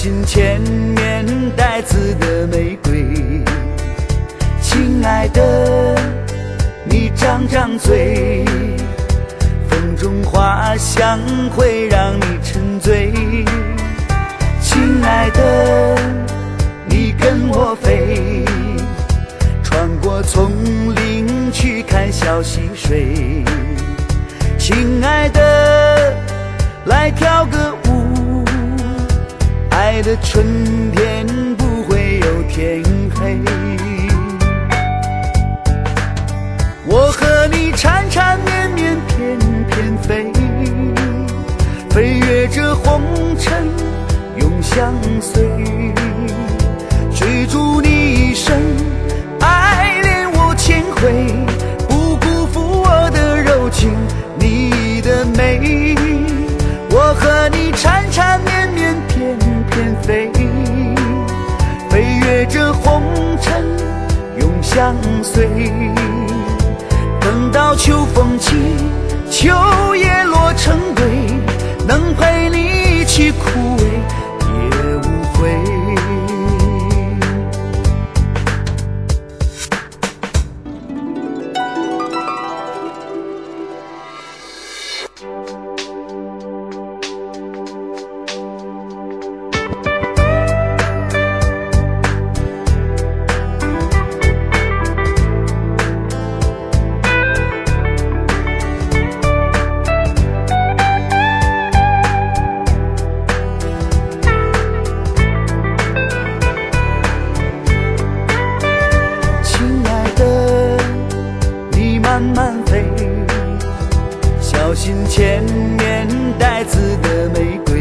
心千年带刺的玫瑰。亲爱的，你张张嘴，风中花香会让你沉醉。亲爱的，你跟我飞，穿过丛林去看小溪水。亲爱的，来跳个舞，爱的春天不会有天黑。我和你缠缠绵绵翩翩飞，飞越这红尘永相随，追逐你一生，爱恋我千回，不辜负我的柔情，你的美。我和你缠缠绵绵翩翩飞，飞越这红尘永相随。等到秋风起，秋叶落成堆，能陪你一起枯萎也无悔。慢慢飞，小心千年带刺的玫瑰。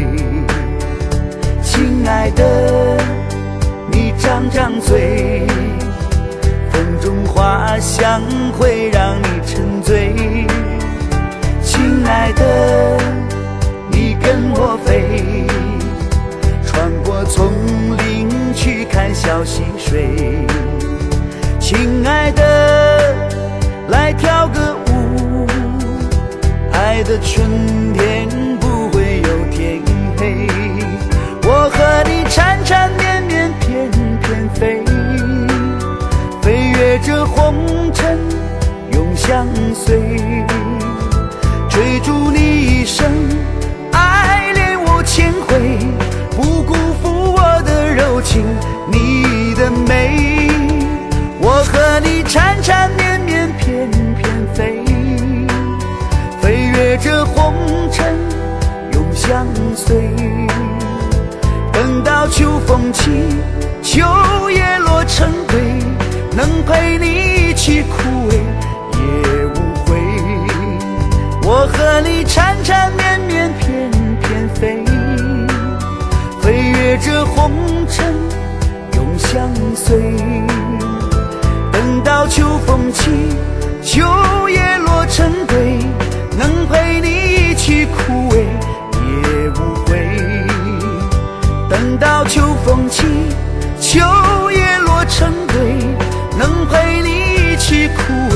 亲爱的，你张张嘴，风中花香会让你沉醉。亲爱的，你跟我飞，穿过丛林去看小溪水。亲爱的，来跳个舞，爱的春天不会有天黑。我和你缠缠绵绵翩翩飞，飞越这红尘永相随，追逐你一生，爱恋我千回，不辜负我的柔情，你的美。我和你缠缠绵绵翩翩飞，飞越这红尘永相随。等到秋风起，秋叶落成堆，能陪你一起枯萎也无悔。我和你缠缠绵绵翩翩飞，飞越这红尘永相随。等到秋风起，秋叶落成堆，能陪你一起枯萎也无悔。等到秋风起，秋叶落成堆，能陪你一起枯萎